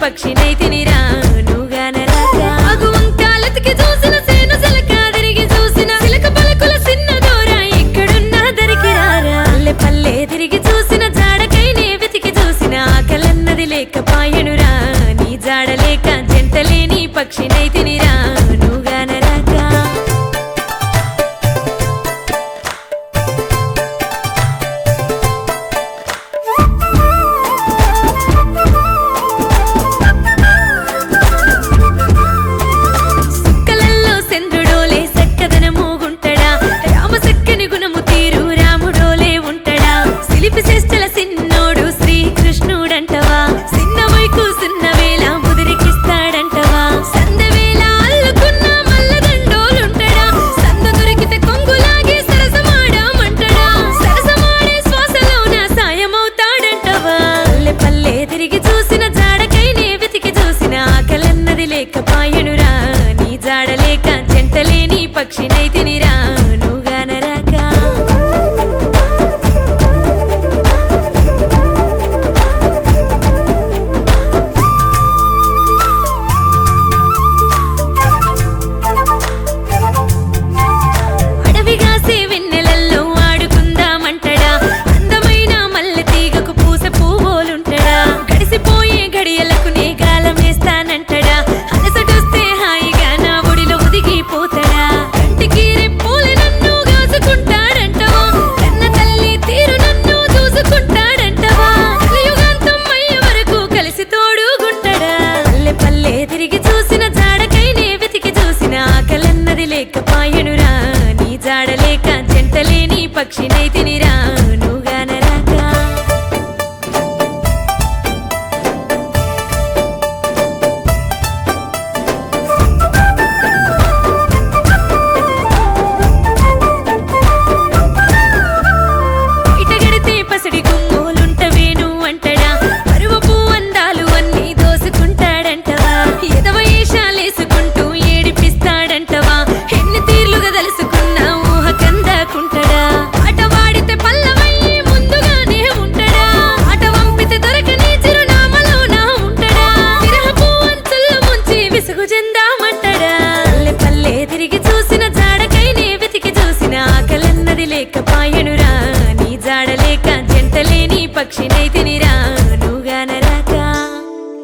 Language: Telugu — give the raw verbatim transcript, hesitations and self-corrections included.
పక్షినైతినిరా నువ్వుగానరాక అగు వంకాలతికి చూసిన సేను సిలక తిరిగి చూసిన సిలక పలకుల సిన్న దూర ఎక్కడున్నా దరికి రారా పల్లె పల్లె తిరిగి చూసిన జాడకైనే వెతికి చూసిన ఆకలన్నది లేకపాయనురా నీ జాడలేక జంటలేని పక్షినైతినిరా నువ్వుగానరాక లేకపాయనురా నీ జాడలేక జంటలేని పక్షినైతినిరా నువ్వుగానరాక అడవిగాసే వెన్నెలల్లో ఆడుకుందామంటడా అందమైన మల్లె తీగకు పూస పువ్వులుంటడా గడిసిపోయే గడియలకు నే గాలమేస్తానంటడా తిరిగి చూసిన జాడకైనే వెతికి చూసిన ఆకలన్నది లేకపాయనురా నీ జాడలేక జంటలేని పక్షినైతినిరా నువ్వుగానరాక ఇటగడితే పసిడి గుమ్మోలుంటవేను అంటడా పరువపు అందాలు అన్నీ దోసుకుంటాడంటవా ఎదవయేషాలేసుకుంటూ ఏడిపిస్తాడంటవా ఎన్ని తీర్లుగా తలుసుకున్న ఊహ కందాకుంటడా ఆట వాడితే పల్లవయ్యి ముందుగానే ఉంటడా ఆట వంపితే దొరకని చిరునామలోనా ఉంటడా విరహపు అంచుల్లో ముంచి విసుగు చెందామంటడా పల్లె పల్లె తిరిగి చూసిన జాడకైనే వెతికి చూసిన ఆకలన్నది లేకపాయనురా